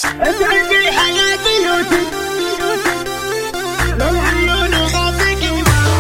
اسعدي حياة بيوتي للعيون وخافقي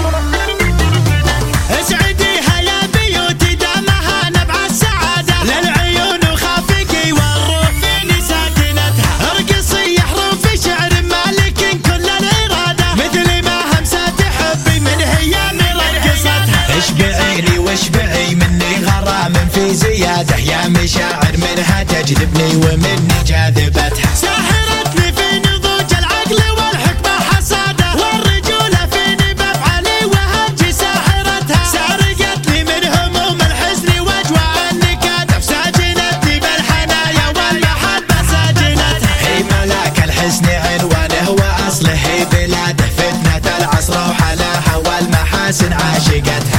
اسعدي حياة بيوتي دامها نبع السعادة للعيون وخافقي والروح فيني ساكنتها ارقصي حروف شعر مالك كل الإرادة مثل ما همسات حبي من هي مرقصتها اشبعيني واشبعي مني غرام في زيادة يا مشاعر منها تجذبني ومني جاذبتها ساحرتني في نضوج العقل والحكمة حصادة والرجولة فيني بفعلي وهجي ساحرتها سارقتني من هموم الحزن واجواء النكات ساجنتني بالحنايا والمحبة ساجنتها هي ملاك الحسن عنوانه واصله هي بلاده فتنة العصر وحلاها والمحاسن عاشقتها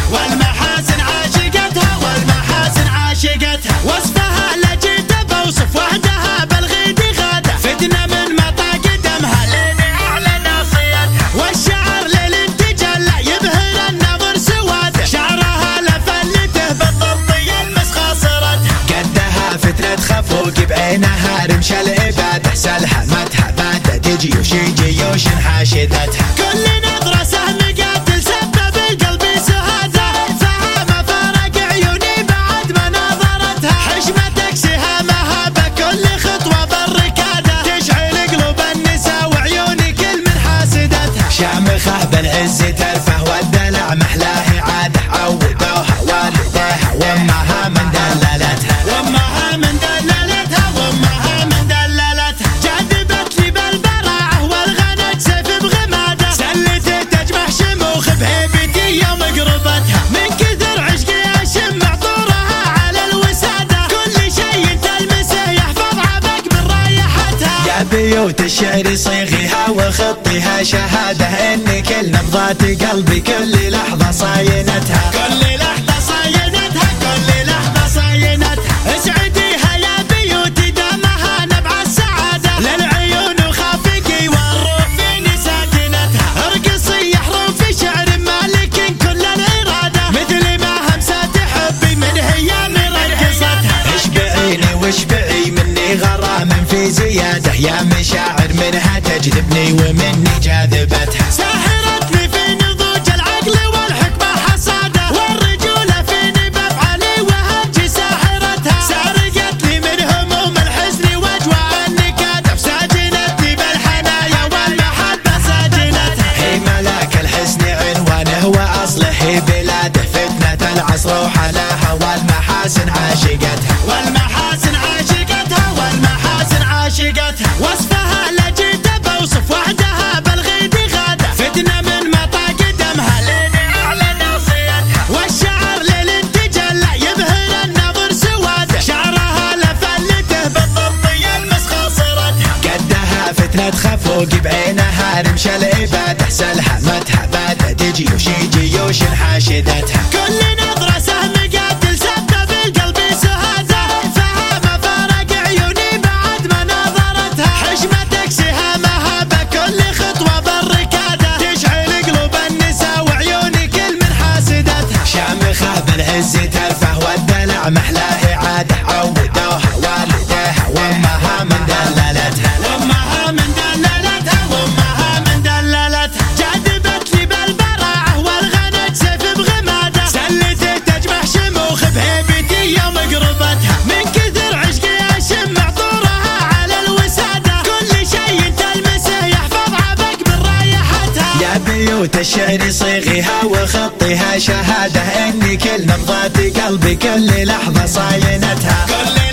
وصفها لجيت بوصف وحدها بالغيد غاده فتنة من مطى قدمها لين اعلى ناصيتها والشعر للانتجال يبهر النظر سواده شعرها لفلته بالضبط يلمس خاصرتها قدها فتنة خفوق بعينها رمش العبادة سلهمتها بعد جيوش جيوش حاشدتها كل نظرة سهم قاتل سبب القلب سهادة فهم فرق عيوني بعد ما نظرتها حشمتك سهامها بكل خطوة بالركادة تشعل قلوب النساء وعيوني كل من حاسدتها شامخة بالعز ترفه والدلع محلاه عاده عودوها والديها وامها من دللتها جذبت لي بالبراعة والغنج سيف بغمادة سلته تجمع شموخ بهيبتي يوم قربتها من كثر عشقي اشم عطورها على الوسادة كل شيء تلمسه يحفظ عبك من رايحتها يا بيوت الشعر صيغيها وخطيها شهادة ان كل نبضات قلبي كل لحظة صاينتها اسعديها يا بيوتي دامها نبع السعادة للعيون وخافقي والروح فيني ساكنتها ارقصي حروف شعر مالك كل الإرادة مثل ما همسات حبي من هي مرقصتها اشبعيني واشبعي مني غرام في زيادة يا مشاعر منها تجذبني ومني جاذبتها ساحرتني في نضوج العقل والحكمة حصادة والرجولة فيني بفعلي وهجي ساحرتها سارقتني من هموم الحزن واجواء النكات ساجنتني بالحنايا والمحبة ساجنتها هي ملاك الحسن عنوانه واصله هي بلاده فتنة العصر وحلاها والمحاسن عاشقتها وصفها لجيت بوصف وحدها بالغيد غاده فتنة من مطى قدمها لين اعلى ناصيتها والشعر للانتجال يبهر النظر سواده شعرها لفلته بالضبط يلمس خاصرتها قدها فتنة خفوق بعينها رمش العبادة سلهمتها بعد جيوش جيوش حاشدتها كل نظرة سهم قاتل سبب القلب سهادة فهم فرق عيوني بعد ما نظرتها حشمتك سهامها بكل خطوة بالركادة تشعل قلوب النساء وعيوني كل من حاسدتها شامخة بالعز ترفه والدلع محلاه عاده عودوها والديها وامها من دللتها جذبت لي بالبراعة والغنج سيف بغمادة سلته تجمع شموخ بهيبتي يوم قربتها من كثر عشقي اشم عطورها على الوسادة كل شيء تلمسه يحفظ عبك من رايحتها يا بيوت الشعر صيغيها وخطيها شهادة ان كل نبضات قلبي كل لحظة صاينتها